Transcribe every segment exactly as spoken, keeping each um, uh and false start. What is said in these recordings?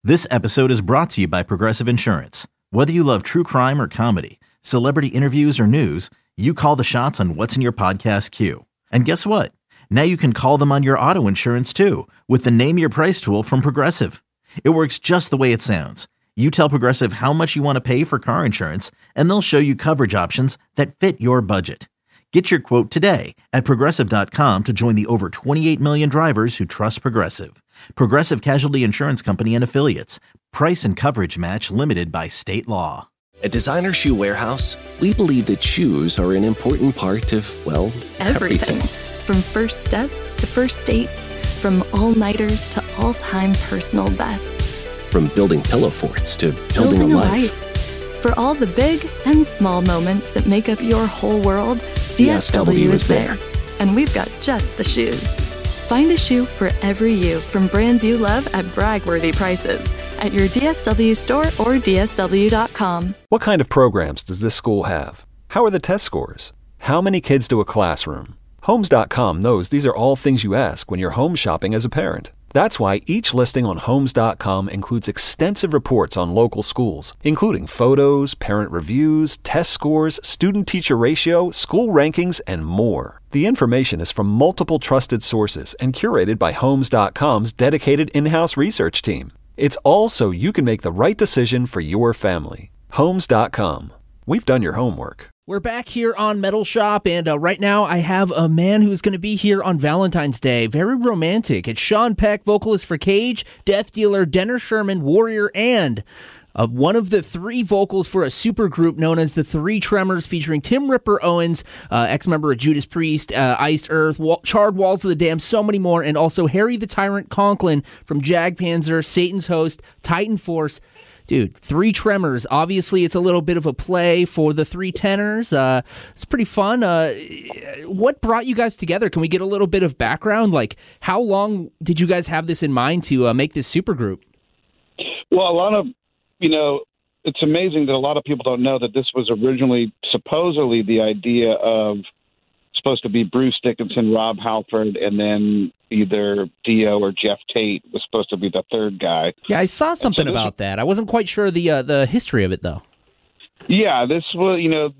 This episode is brought to you by Progressive Insurance. Whether you love true crime or comedy, celebrity interviews or news, you call the shots on what's in your podcast queue. And guess what? Now you can call them on your auto insurance too with the Name Your Price tool from Progressive. It works just the way it sounds. You tell Progressive how much you want to pay for car insurance, and they'll show you coverage options that fit your budget. Get your quote today at Progressive dot com to join the over twenty-eight million drivers who trust Progressive. Progressive Casualty Insurance Company and Affiliates. Price and coverage match limited by state law. At Designer Shoe Warehouse, we believe that shoes are an important part of, well, everything. everything. From first steps to first dates, from all-nighters to all-time personal bests. From building pillow forts to building, building a, a life. life. For all the big and small moments that make up your whole world, D S W is there. And we've got just the shoes. Find a shoe for every you from brands you love at brag-worthy prices at your D S W store or D S W dot com. What kind of programs does this school have? How are the test scores? How many kids do a classroom? Homes dot com knows these are all things you ask when you're home shopping as a parent. That's why each listing on Homes dot com includes extensive reports on local schools, including photos, parent reviews, test scores, student-teacher ratio, school rankings, and more. The information is from multiple trusted sources and curated by Homes dot com's dedicated in-house research team. It's all so you can make the right decision for your family. Homes dot com. We've done your homework. We're back here on Metal Shop, and uh, right now I have a man who's going to be here on Valentine's Day. Very romantic. It's Sean Peck, vocalist for Cage, Death Dealer, Denner Sherman, Warrior, and uh, one of the three vocals for a supergroup known as the Three Tremors, featuring Tim Ripper Owens, uh, ex-member of Judas Priest, uh, Iced Earth, Wall- Charred Walls of the Damned, so many more, and also Harry the Tyrant Conklin from Jagdpanzer, Satan's Host, Titan Force. Dude, Three Tremors. Obviously, it's a little bit of a play for the three tenors. Uh, it's pretty fun. Uh, what brought you guys together? Can we get a little bit of background? Like, how long did you guys have this in mind to uh, make this supergroup? Well, a lot of, you know, it's amazing that a lot of people don't know that this was originally supposedly the idea of supposed to be Bruce Dickinson, Rob Halford, and then either Dio or Jeff Tate was supposed to be the third guy. Yeah, I saw something so about was, that. I wasn't quite sure the uh, the history of it, though. Yeah, this was, you know,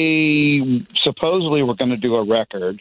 they supposedly were going to do a record,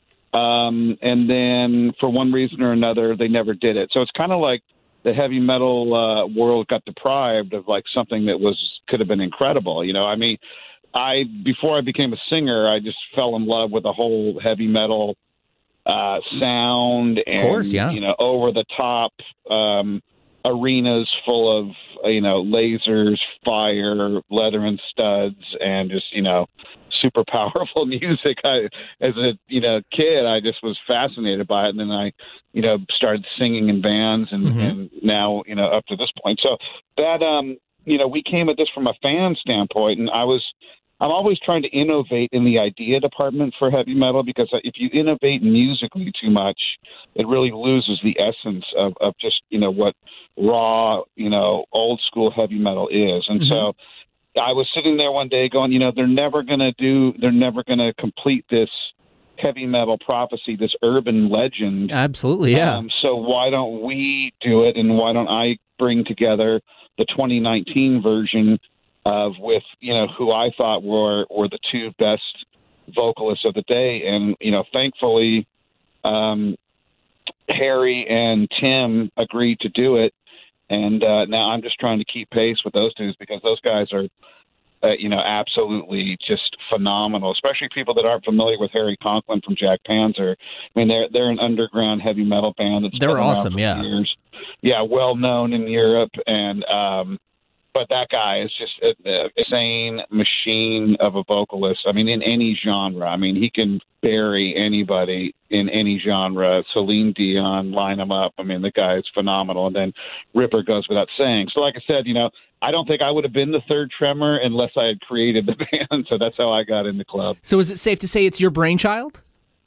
um, and then for one reason or another, they never did it. So it's kind of like the heavy metal uh, world got deprived of like something that was could have been incredible. You know, I mean, I before I became a singer, I just fell in love with the whole heavy metal uh, sound and, of course, yeah. you know, over the top um, arenas full of, you know, lasers, fire, leather and studs, and just, you know, super powerful music. I, as a, you know, kid, I just was fascinated by it. And then I, you know, started singing in bands and, mm-hmm. and now, you know, up to this point. So that, um, you know, we came at this from a fan standpoint, and I was, I'm always trying to innovate in the idea department for heavy metal, because if you innovate musically too much, it really loses the essence of, of just, you know, what raw, you know, old school heavy metal is. And mm-hmm. so I was sitting there one day going, you know, they're never going to do, they're never going to complete this heavy metal prophecy, this urban legend. Absolutely, yeah. Um, so why don't we do it, and why don't I bring together the twenty nineteen version of with, you know, who I thought were, were the two best vocalists of the day. And, you know, thankfully, um, Harry and Tim agreed to do it. And uh, now I'm just trying to keep pace with those dudes, because those guys are, uh, you know, absolutely just phenomenal, especially people that aren't familiar with Harry Conklin from Jagdpanzer. I mean, they're, they're an underground heavy metal band. That's they're awesome, yeah. Years. Yeah, well known in Europe. And, um, But that guy is just an insane machine of a vocalist. I mean, in any genre. I mean, he can bury anybody in any genre. Celine Dion, line him up. I mean, the guy is phenomenal. And then Ripper goes without saying. So like I said, you know, I don't think I would have been the third Tremor unless I had created the band. So that's how I got in the club. So is it safe to say it's your brainchild?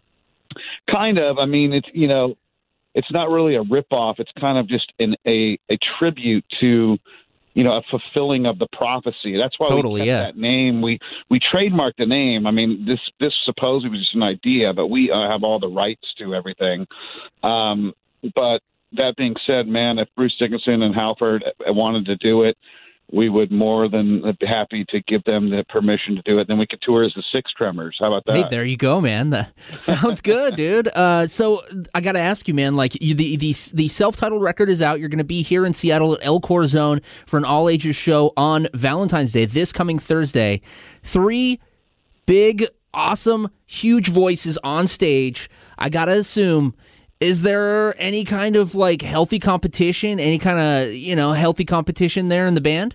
Kind of. I mean, it's, you know, it's not really a ripoff. It's kind of just an, a, a tribute to, you know, a fulfilling of the prophecy. That's why totally, we kept yeah. that name. We we trademarked the name. I mean, this this supposedly was just an idea, but we uh, have all the rights to everything. Um, but that being said, man, if Bruce Dickinson and Halford wanted to do it, we would more than be happy to give them the permission to do it. Then we could tour as the Six Tremors. How about that? Hey, there you go, man. That sounds good, dude. Uh, so I got to ask you, man, like you, the, the, the self-titled record is out. You're going to be here in Seattle at El Corazon for an all-ages show on Valentine's Day, this coming Thursday. Three big, awesome, huge voices on stage. I got to assume, is there any kind of like healthy competition, any kind of, you know, healthy competition there in the band?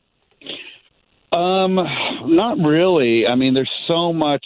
Um, not really. I mean, there's so much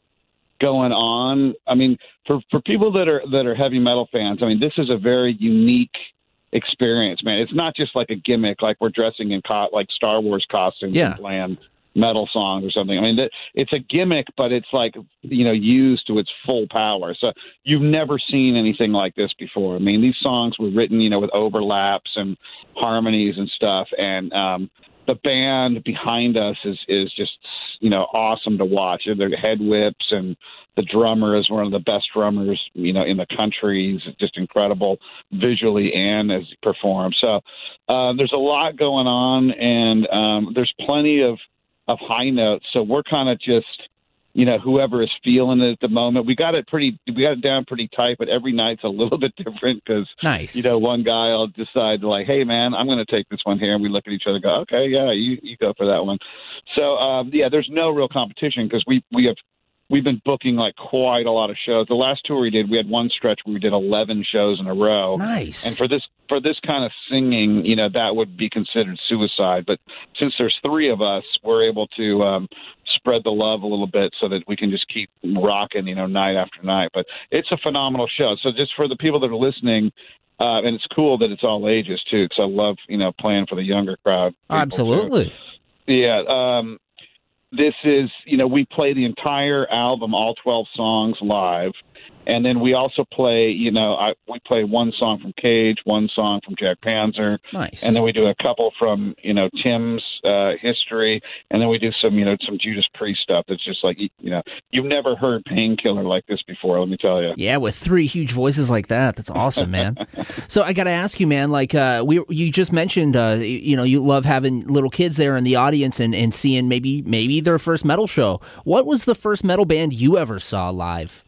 going on. I mean, for, for people that are, that are heavy metal fans, I mean, this is a very unique experience, man. It's not just like a gimmick, like we're dressing in co- like Star Wars costumes yeah. and playing metal songs or something. I mean, it's a gimmick, but it's like, you know, used to its full power. So you've never seen anything like this before. I mean, these songs were written, you know, with overlaps and harmonies and stuff. And um, the band behind us is, is just, you know, awesome to watch. Their head whips, and the drummer is one of the best drummers, you know, in the country. He's just incredible visually and as he performs. So uh, there's a lot going on, and um, there's plenty of, of high notes. So we're kind of just, you know, whoever is feeling it at the moment. We got it pretty, we got it down pretty tight, but every night's a little bit different because, nice. you know, one guy will decide to like, hey man, I'm going to take this one here. And we look at each other and go, okay, yeah, you, you go for that one. So, um, yeah, there's no real competition because we, we have, we've been booking like quite a lot of shows. The last tour we did, we had one stretch where we did eleven shows in a row. Nice. And for this, for this kind of singing, you know, that would be considered suicide. But since there's three of us, we're able to um, spread the love a little bit so that we can just keep rocking, you know, night after night. But it's a phenomenal show. So just for the people that are listening, uh, and it's cool that it's all ages too, because I love, you know, playing for the younger crowd. Absolutely. Too. Yeah. Um, this is, you know, we play the entire album, all twelve songs live. And then we also play, you know, I, we play one song from Cage, one song from Jack Panzer. Nice. And then we do a couple from, you know, Tim's uh, history. And then we do some, you know, some Judas Priest stuff that's just like, you know, you've never heard Painkiller like this before, let me tell you. Yeah, with three huge voices like that. That's awesome, man. So I got to ask you, man, like uh, we you just mentioned, uh, you know, you love having little kids there in the audience and, and seeing maybe maybe their first metal show. What was the first metal band you ever saw live?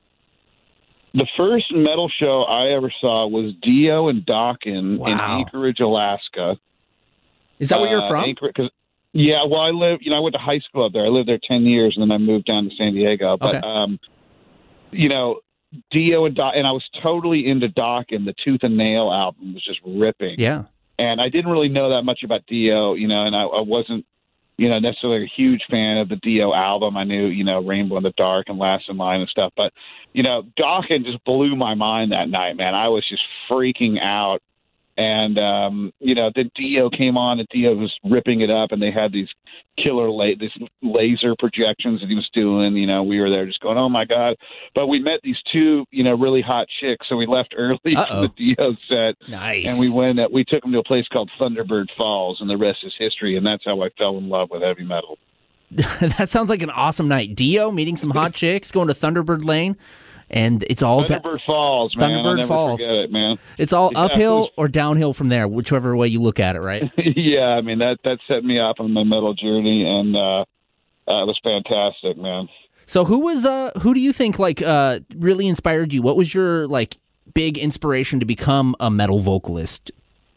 The first metal show I ever saw was Dio and Dokken wow. in Anchorage, Alaska. Is that where you're uh, from? Anchorage, cause, yeah, well, I live, you know, I went to high school up there. I lived there ten years, and then I moved down to San Diego. But, okay. um, you know, Dio and Dokken, and I was totally into Dokken. The Tooth and Nail album was just ripping. Yeah. And I didn't really know that much about Dio, you know, and I, I wasn't, you know, necessarily a huge fan of the Dio album. I knew, you know, Rainbow in the Dark and Last in Line and stuff. But, you know, Dokken just blew my mind that night, man. I was just freaking out. And, um, you know, then Dio came on and Dio was ripping it up, and they had these killer, la- these laser projections that he was doing. You know, we were there just going, oh, my God. But we met these two, you know, really hot chicks, so we left early Uh-oh. from the Dio set. Nice. And we went, uh, we took them to a place called Thunderbird Falls, and the rest is history. And that's how I fell in love with heavy metal. That sounds like an awesome night. Dio meeting some hot chicks, going to Thunderbird Lane. And it's all Thunderbird da- Falls, man. Thunderbird I'll never Falls. Forget it, man. It's all Yeah, uphill it was- or downhill from there, whichever way you look at it, right? yeah, I mean that that set me off on my metal journey, and uh, uh, it was fantastic, man. So who was uh who do you think like uh really inspired you? What was your like big inspiration to become a metal vocalist?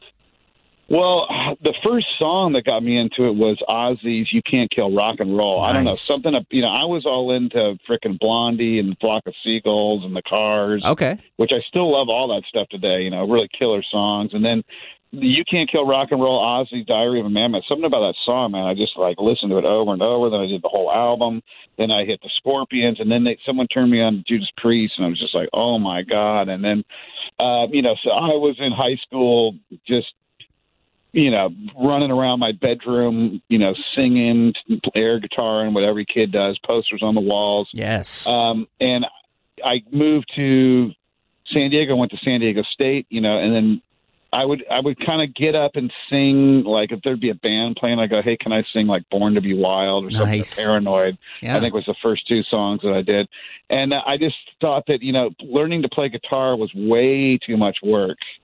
Well, the first song that got me into it was Ozzy's "You Can't Kill Rock and Roll." Nice. I don't know, something. You know, I was all into frickin' Blondie and Flock of Seagulls and the Cars. Okay. Which I still love all that stuff today. You know, really killer songs. And then "You Can't Kill Rock and Roll," Ozzy, "Diary of a Madman." Something about that song, man. I just like listened to it over and over. Then I did the whole album. Then I hit the Scorpions, and then they, someone turned me on to Judas Priest, and I was just like, oh my God. And then, uh, you know, so I was in high school, just. You know, running around my bedroom, you know, singing, air guitar, and what every kid does, posters on the walls. Yes. Um, and I moved to San Diego, went to San Diego State, you know, and then I would I would kind of get up and sing, like if there'd be a band playing, I go, hey, can I sing like Born to Be Wild or something? Nice. Paranoid, Yeah. I think was the first two songs that I did. And I just thought that, you know, learning to play guitar was way too much work.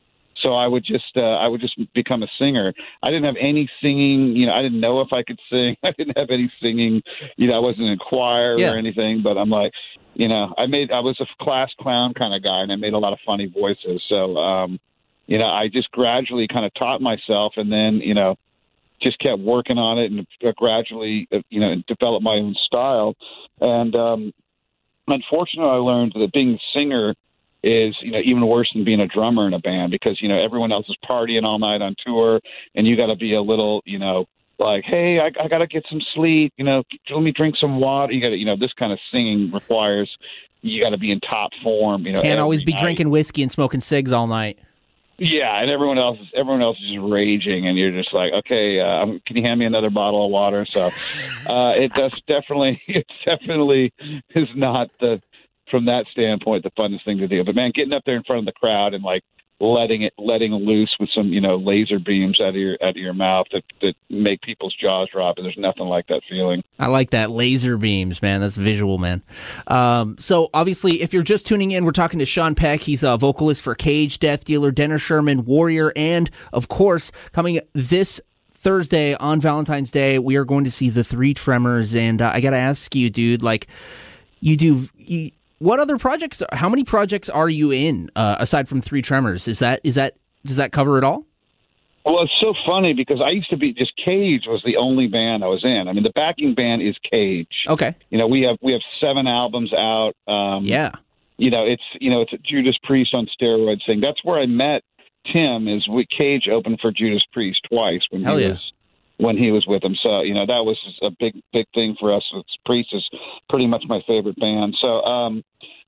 So I would just uh, I would just become a singer. I didn't have any singing. You know, I didn't know if I could sing. I didn't have any singing. You know, I wasn't in choir yeah. or anything. But I'm like, you know, I made I was a class clown kind of guy, and I made a lot of funny voices. So, um, you know, I just gradually kind of taught myself, and then you know, just kept working on it, and gradually, you know, developed my own style. And um, unfortunately, I learned that being a singer is, you know, even worse than being a drummer in a band, because, you know, everyone else is partying all night on tour, and you got to be a little, you know, like, hey, I, I got to get some sleep, you know, let me drink some water. You got to, you know, this kind of singing requires you got to be in top form. You know, can't always be night. drinking whiskey and smoking cigs all night. Yeah, and everyone else is everyone else is just raging, and you're just like, okay, uh, can you hand me another bottle of water? So uh, it does definitely, it definitely is not the. From that standpoint, the funnest thing to do. But man, getting up there in front of the crowd and like letting it, letting loose with some, you know, laser beams out of your out of your mouth that, that make people's jaws drop, and there's nothing like that feeling. I like that, laser beams, man. That's visual, man. Um, so obviously, if you're just tuning in, we're talking to Sean Peck. He's a vocalist for Cage, Death Dealer, Denner Shermann, Warrior, and of course, coming this Thursday on Valentine's Day, we are going to see the Three Tremors. And uh, I got to ask you, dude, like, you do. You, What other projects? How many projects are you in uh, aside from Three Tremors? Is that is that does that cover it all? Well, it's so funny because I used to be just Cage was the only band I was in. I mean, the backing band is Cage. Okay. You know, we have we have seven albums out. Um, yeah. You know, it's you know it's a Judas Priest on steroids thing. That's where I met Tim. Is we Cage opened for Judas Priest twice when Hell he yeah. was. when he was with them. So, you know, that was a big, big thing for us. It's, Priest is pretty much my favorite band. So um,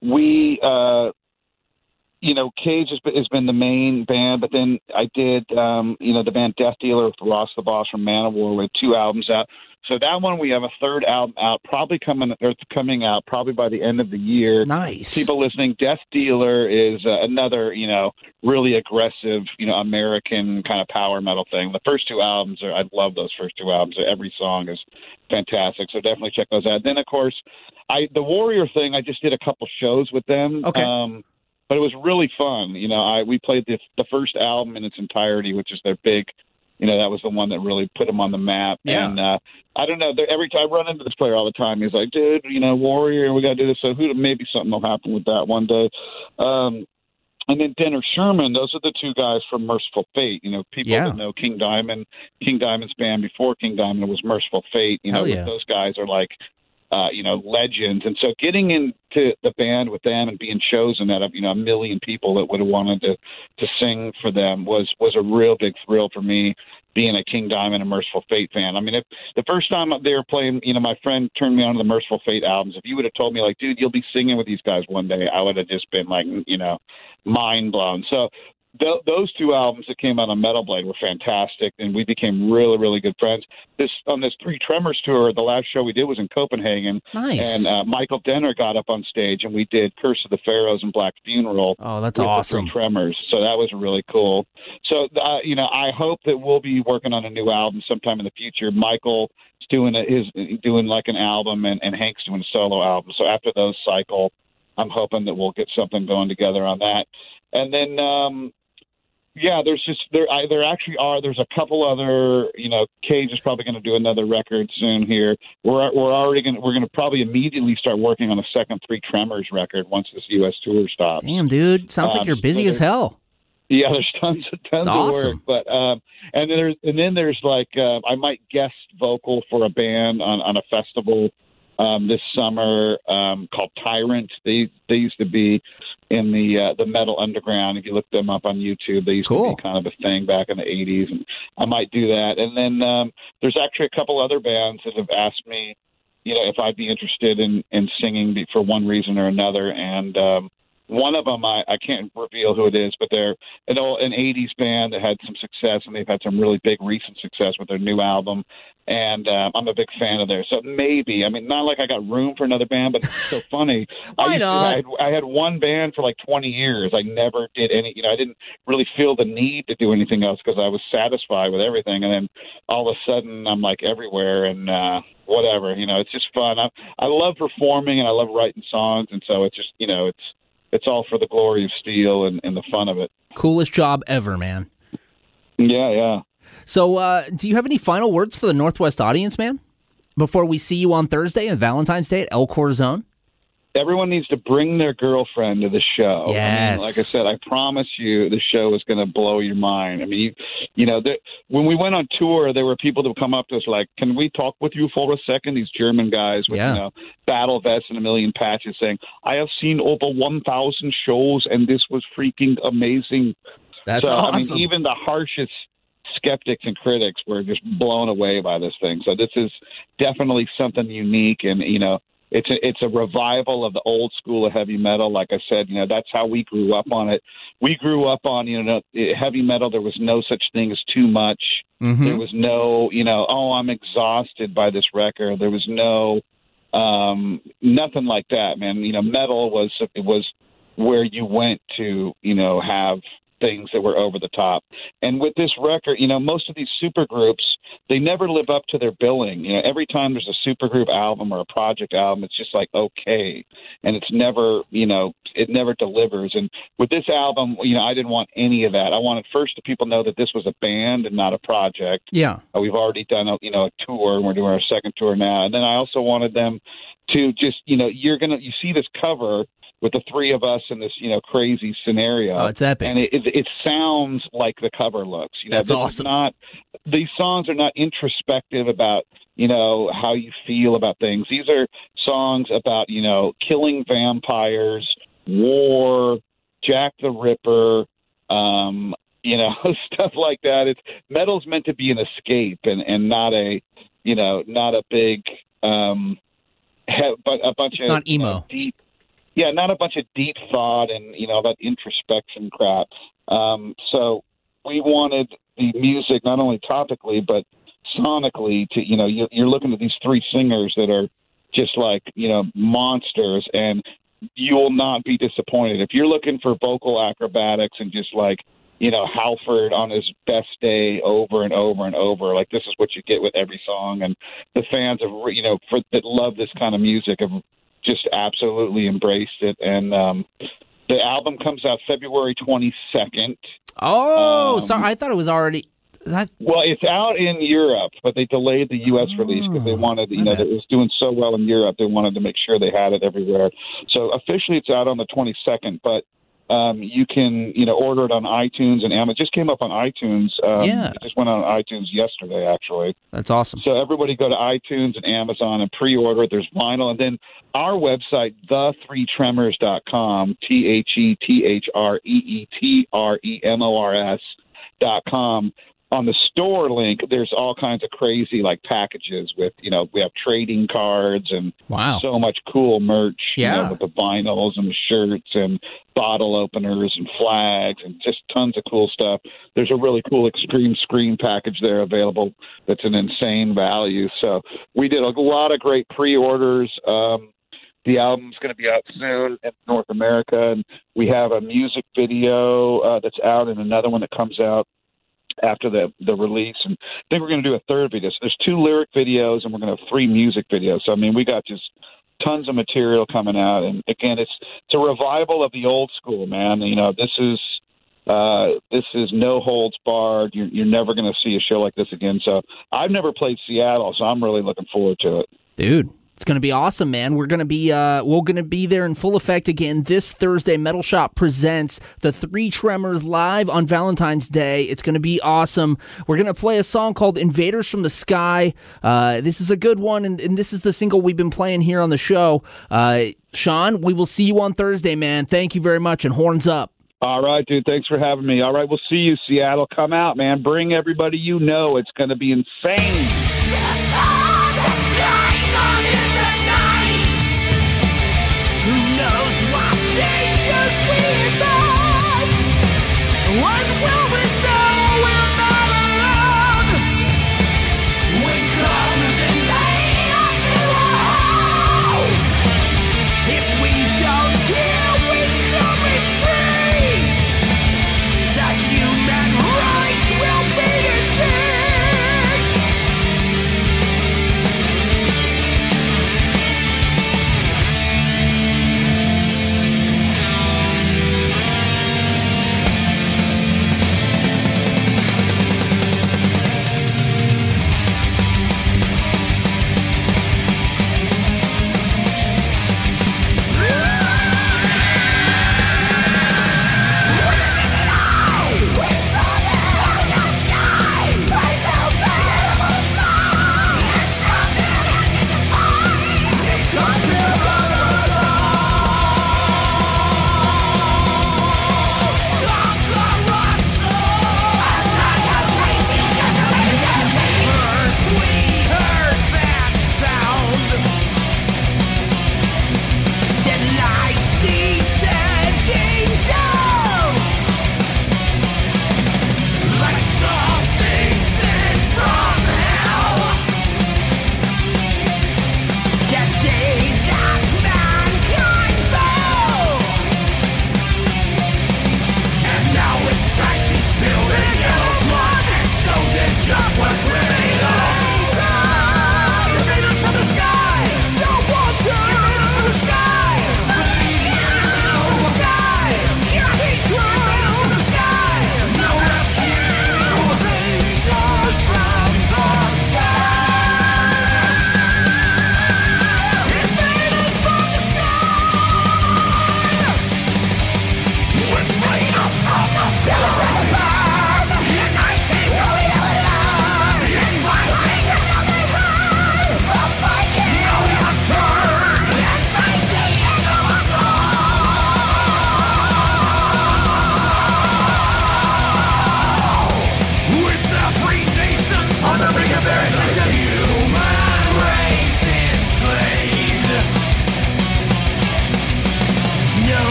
we, uh, you know, Cage has been, has been the main band, but then I did, um, you know, the band Death Dealer with Ross the Boss from Manowar with two albums out. So that one, we have a third album out, probably coming or coming out probably by the end of the year. Nice. People listening, Death Dealer is uh, another, you know, really aggressive, you know, American kind of power metal thing. The first two albums are, I love those first two albums. Every song is fantastic. So definitely check those out. Then, of course, I the Warrior thing, I just did a couple shows with them. Okay. Um, but it was really fun. You know, I we played the the first album in its entirety, which is their big. You know, that was the one that really put them on the map. Yeah. And uh, I don't know. Every time I run into this player all the time, he's like, dude, you know, Warrior, we got to do this. So who, maybe something will happen with that one day. Um, and then Denner Shermann, those are the two guys from Merciful Fate. You know, people Yeah. that know King Diamond, King Diamond's band before King Diamond was Merciful Fate. You know, Hell yeah. those guys are like, uh, you know, legends. And so getting into the band with them and being chosen out of, you know, a million people that would have wanted to, to sing for them was, was a real big thrill for me, being a King Diamond and Merciful Fate fan. I mean, if the first time they were playing, you know, my friend turned me on to the Merciful Fate albums. If you would have told me, like, dude, you'll be singing with these guys one day, I would have just been, like, you know, mind blown. So th- those two albums that came out on Metal Blade were fantastic, and we became really, really good friends. This on this Three Tremors tour, the last show we did was in Copenhagen. Nice. And uh, Michael Denner got up on stage, and we did Curse of the Pharaohs and Black Funeral. Oh, that's with awesome. The Three Tremors. So that was really cool. So, uh, you know, I hope that we'll be working on a new album sometime in the future. Michael is doing a, is doing like an album, and, and Hank's doing a solo album. So after those cycle, I'm hoping that we'll get something going together on that. And then, um, yeah, there's just there. I, there actually are. There's a couple other. You know, Cage is probably going to do another record soon. Here, we're we're already going. We're going to probably immediately start working on a second Three Tremors record once this U S tour stops. Damn, dude, sounds Um, like you're busy so as hell. Yeah, there's tons of tons That's of awesome. work. But um, and then there's and then there's like uh, I might guest vocal for a band on, on a festival um, this summer um, called Tyrant. They they used to be in the uh, the metal underground. If you look them up on YouTube, they used Cool. to be kind of a thing back in the eighties, and I might do that. And then um, there's actually a couple other bands that have asked me, you know, if I'd be interested in in singing be- for one reason or another, and um, one of them, I, I can't reveal who it is, but they're an old, an eighties band that had some success, and they've had some really big recent success with their new album. And um, I'm a big fan of theirs. So maybe, I mean, not like I got room for another band, but it's so funny. Why I used not? To, I, had, I had one band for like twenty years. I never did any, you know, I didn't really feel the need to do anything else because I was satisfied with everything. And then all of a sudden, I'm like everywhere and uh, whatever. You know, it's just fun. I, I love performing and I love writing songs. And so it's just, you know, it's, it's all for the glory of steel and, and the fun of it. Coolest job ever, man. Yeah, yeah. So, uh, do you have any final words for the Northwest audience, man? Before we see you on Thursday and Valentine's Day at El Corazon? Everyone needs to bring their girlfriend to the show. Yes. I mean, like I said, I promise you the show is going to blow your mind. I mean, you, you know, there, when we went on tour, there were people that would come up to us like, can we talk with you for a second? These German guys with, yeah. you know, battle vests and a million patches saying, I have seen over one thousand shows and this was freaking amazing. That's so, awesome. I mean, even the harshest skeptics and critics were just blown away by this thing. So this is definitely something unique, and, you know, It's a, it's a revival of the old school of heavy metal. Like I said, you know, that's how we grew up on it. We grew up on, you know, heavy metal. There was no such thing as too much. Mm-hmm. There was no, you know, oh, I'm exhausted by this record. There was no, um, nothing like that, man. You know, metal was, it was where you went to, you know, have things that were over the top. And with this record, you know, most of these supergroups, they never live up to their billing. You know, every time there's a supergroup album or a project album, it's just like, okay. And it's never, you know, it never delivers. And with this album, you know, I didn't want any of that. I wanted first the people to know that this was a band and not a project. Yeah. Uh, we've already done, a, you know, a tour, and we're doing our second tour now. And then I also wanted them to just, you know, you're going to, you see this cover with the three of us in this, you know, crazy scenario. Oh, it's epic. And it, it, it sounds like the cover looks. You know, That's this awesome. Is not, these songs are not introspective about, you know, how you feel about things. These are songs about, you know, killing vampires, war, Jack the Ripper, um, you know, stuff like that. It's metal's meant to be an escape and, and not a, you know, not a big, um, he, but a bunch it's of not emo. You know, deep. Yeah, not a bunch of deep thought and, you know, that introspection crap. Um, so we wanted the music, not only topically, but sonically to, you know, you're, you're looking at these three singers that are just like, you know, monsters, and you will not be disappointed. If you're looking for vocal acrobatics and just like, you know, Halford on his best day over and over and over, like this is what you get with every song. And the fans of, you know, for, that love this kind of music have just absolutely embraced it. And um, the album comes out February twenty-second. Oh, um, sorry. I thought it was already. That... Well, it's out in Europe, but they delayed the U S oh, release because they wanted, you know, it was doing so well in Europe. They wanted to make sure they had it everywhere. So officially it's out on the twenty-second, but um, you can, you know, order it on iTunes and Amazon. It just came up on iTunes. Um, yeah. It just went on iTunes yesterday, actually. That's awesome. So everybody go to iTunes and Amazon and pre-order it. There's vinyl. And then our website, the three tremors dot com, T H E T H R E E T R E M O R S dot com. On the store link, there's all kinds of crazy like packages with, you know, we have trading cards and wow. so much cool merch, yeah. you know, with the vinyls and the shirts and bottle openers and flags and just tons of cool stuff. There's a really cool Extreme Screen package there available that's an insane value. So we did a lot of great pre-orders. Um, The album's going to be out soon in North America, and we have a music video uh, that's out and another one that comes out after the the release. And I think we're going to do a third video. So there's two lyric videos, and we're going to have three music videos. So, I mean, we got just tons of material coming out. And, again, it's it's a revival of the old school, man. You know, this is uh, this is no holds barred. You're, you're never going to see a show like this again. So I've never played Seattle, so I'm really looking forward to it. Dude. It's going to be awesome, man. We're going to be uh, we're going to be there in full effect again this Thursday. Metal Shop presents the Three Tremors live on Valentine's Day. It's going to be awesome. We're going to play a song called Invaders from the Sky. Uh, this is a good one, and, and this is the single we've been playing here on the show. Uh, Sean, we will see you on Thursday, man. Thank you very much, and horns up. All right, dude. Thanks for having me. All right, we'll see you, Seattle. Come out, man. Bring everybody you know. It's going to be insane.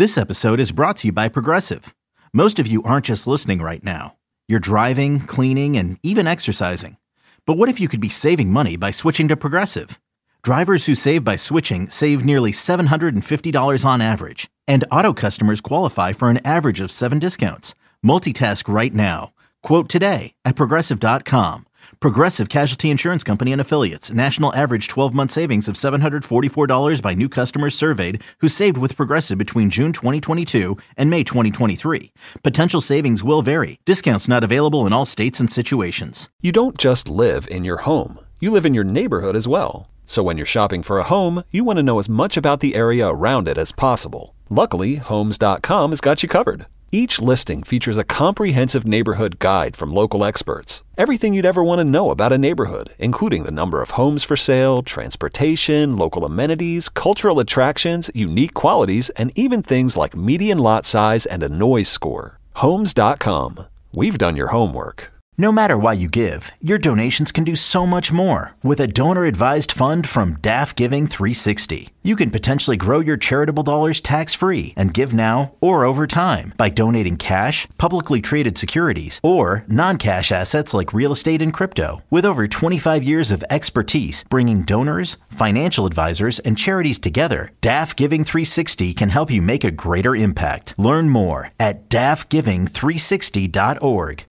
This episode is brought to you by Progressive. Most of you aren't just listening right now. You're driving, cleaning, and even exercising. But what if you could be saving money by switching to Progressive? Drivers who save by switching save nearly seven hundred fifty dollars on average. And auto customers qualify for an average of seven discounts. Multitask right now. Quote today at Progressive dot com. Progressive Casualty Insurance Company and Affiliates. National average twelve-month savings of seven hundred forty-four dollars by new customers surveyed who saved with Progressive between June twenty twenty-two and May twenty twenty-three. Potential savings will vary. Discounts not available in all states and situations. You don't just live in your home. You live in your neighborhood as well. So when you're shopping for a home, you want to know as much about the area around it as possible. Luckily, Homes dot com has got you covered. Each listing features a comprehensive neighborhood guide from local experts. Everything you'd ever want to know about a neighborhood, including the number of homes for sale, transportation, local amenities, cultural attractions, unique qualities, and even things like median lot size and a noise score. Homes dot com. We've done your homework. No matter why you give, your donations can do so much more. With a donor-advised fund from D A F Giving three sixty, you can potentially grow your charitable dollars tax-free and give now or over time by donating cash, publicly traded securities, or non-cash assets like real estate and crypto. With over twenty-five years of expertise bringing donors, financial advisors, and charities together, D A F Giving three sixty can help you make a greater impact. Learn more at D A F giving three sixty dot org.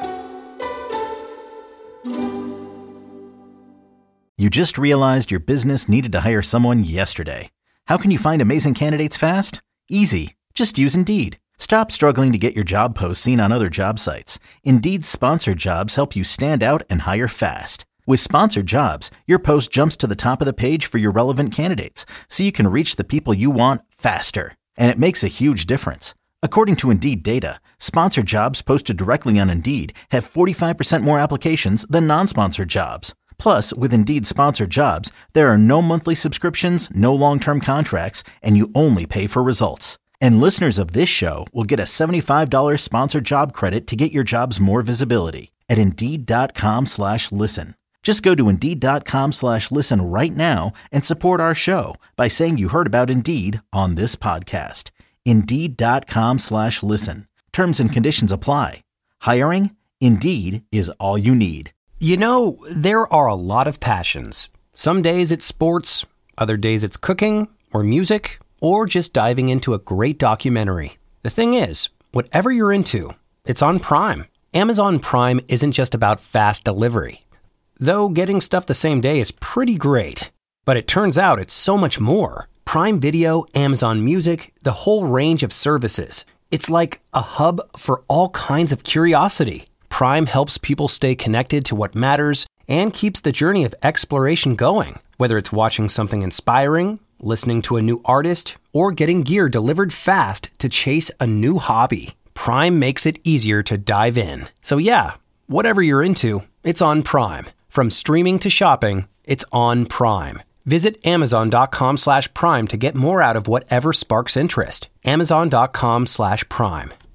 You just realized your business needed to hire someone yesterday. How can you find amazing candidates fast? Easy. Just use Indeed. Stop struggling to get your job posts seen on other job sites. Indeed's sponsored jobs help you stand out and hire fast. With sponsored jobs, your post jumps to the top of the page for your relevant candidates, so you can reach the people you want faster. And it makes a huge difference. According to Indeed data, sponsored jobs posted directly on Indeed have forty-five percent more applications than non-sponsored jobs. Plus, with Indeed sponsored jobs, there are no monthly subscriptions, no long-term contracts, and you only pay for results. And listeners of this show will get a seventy-five dollars sponsored job credit to get your jobs more visibility at Indeed.com slash listen. Just go to Indeed.com slash listen right now and support our show by saying you heard about Indeed on this podcast. Indeed.com slash listen. Terms and conditions apply. Hiring? Indeed is all you need. You know, there are a lot of passions. Some days it's sports, other days it's cooking or music, or just diving into a great documentary. The thing is, whatever you're into, it's on Prime. Amazon Prime isn't just about fast delivery. Though getting stuff the same day is pretty great. But it turns out it's so much more. Prime Video, Amazon Music, the whole range of services. It's like a hub for all kinds of curiosity. Prime helps people stay connected to what matters and keeps the journey of exploration going. Whether it's watching something inspiring, listening to a new artist, or getting gear delivered fast to chase a new hobby, Prime makes it easier to dive in. So yeah, whatever you're into, it's on Prime. From streaming to shopping, it's on Prime. Visit Amazon.com slash Prime to get more out of whatever sparks interest. Amazon.com slash Prime.